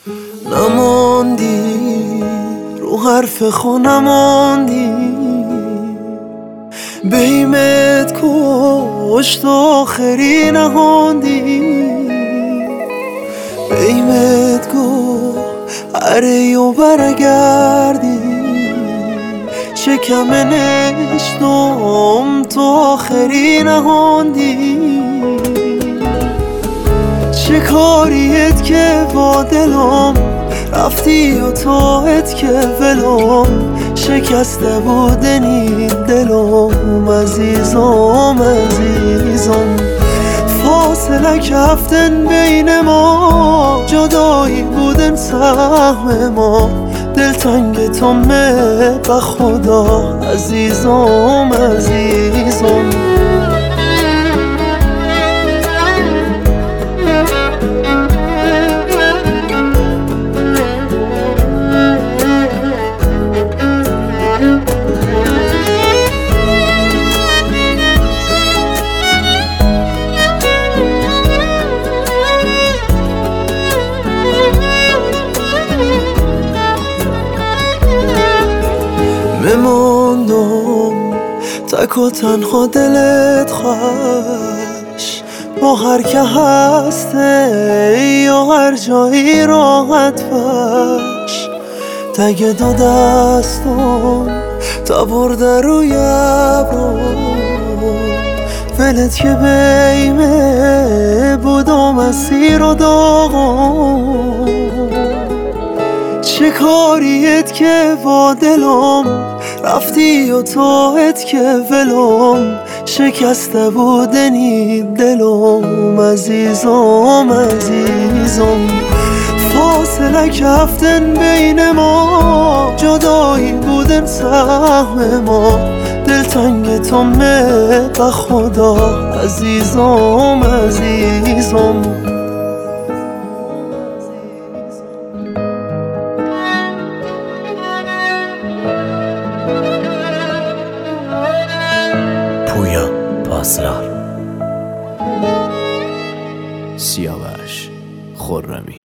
نماندی رو حرف خو نماندی، بیمت کشت آخری نهاندی، بیمت گفت هره و برگردی، شکم نشتم تو آخری نهاندی. چه کاریت که با دلم رفتی و توت که ولم، شکسته بودنی دلم عزیزم عزیزم. فاصله کفتن بین ما، جدایی بودن سهم ما، دلتنگ تو به خدا عزیزم عزیزم. بماندم تک و تنها دلت خوش، با هر که هسته یا هر جایی راحت باش. تگ دو دستم تا برده روی ابرو، ولت که بیمه بودم اسیر و داغم. چه کاریت که با دلم رفتی و توت که ولم، شکسته بودنی دلم عزیزم عزیزم. فاصله کفتن بین ما، جدایی بودن سهم ما، دلتنگ تو به خدا عزیزم عزیزم. پویا پاسدار، سیاوش خرمی.